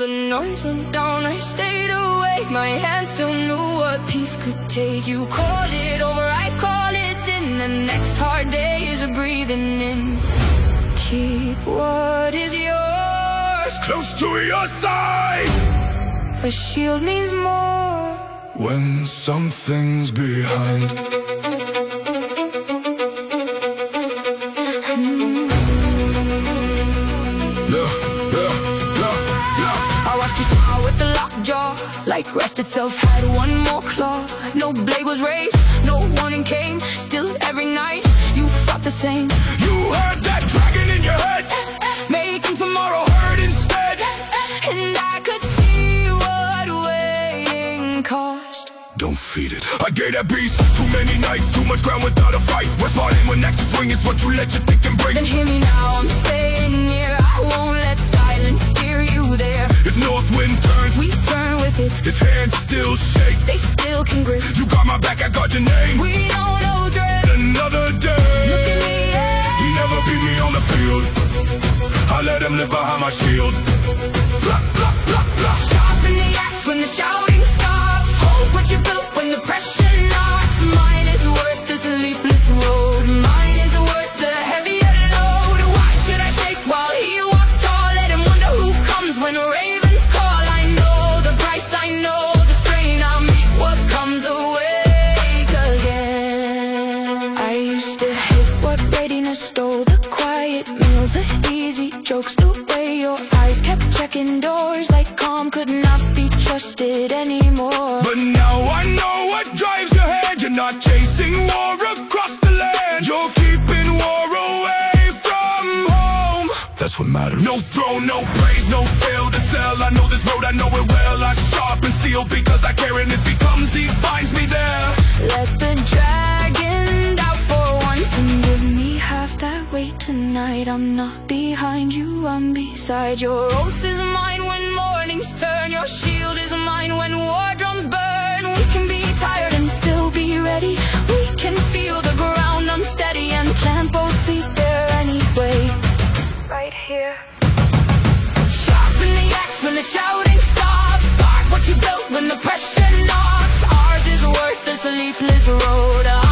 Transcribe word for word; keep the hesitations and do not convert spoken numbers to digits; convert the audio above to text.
the noise went down, I stayed away. My hand still knew what peace could take. You call it over, I call it in. The next hard day is breathing in. Keep what is yours close to your side. A shield means more when something's behind. Like rest itself had one more claw. No blade was raised, no warning came. Still every night you fought the same. You heard that dragon in your head, making tomorrow hurt instead. And I could see what waiting cost. Don't feed it. I gave that beast too many nights, too much ground without a fight. We're spotting when next is swing is what you let your thick and break. Then hear me now, I'm staying near. I won't let silence steer you there. If north wind turns, we turn with it. If hands still shake, they still can grip. You got my back, I got your name. We know no dread. Another day. Look at me, yeah. He never beat me on the field. I let him live behind my shield. Blah, blah, blah, blah. Sharpen the axe when the shouting stops. Hold what you built when the pressure knocks. Mine is worth the sleepless road. Mine is worth the heavier load. Why should I shake while he walks tall? Let him wonder who comes when ravens call. I know the price, I know the strain. I'll meet what comes awake again. I used to hate what readiness stole. The quiet meals, the easy jokes, the way your eyes kept checking doors. Like calm could not be trusted anymore. But now I know what drives your head. You're not chasing war across the land. You're keeping war away from home. That's what matters. No throne, no praise, no tale to sell. I know this road, I know it well. I sharpen steel because I care, and if he comes, he finds me there. Let the dragon doubt for once and give me half that weight tonight. I'm not behind you, I'm beside. Your oath is mine when mornings turn. Your shield is mine when war drums burn. We can be tired and still be ready. We can feel the ground unsteady and plant both feet there anyway. Right here. Sharpen the axe when the shouting stops. Start what you built when the pressure knocks. Ours is worth the sleepless road.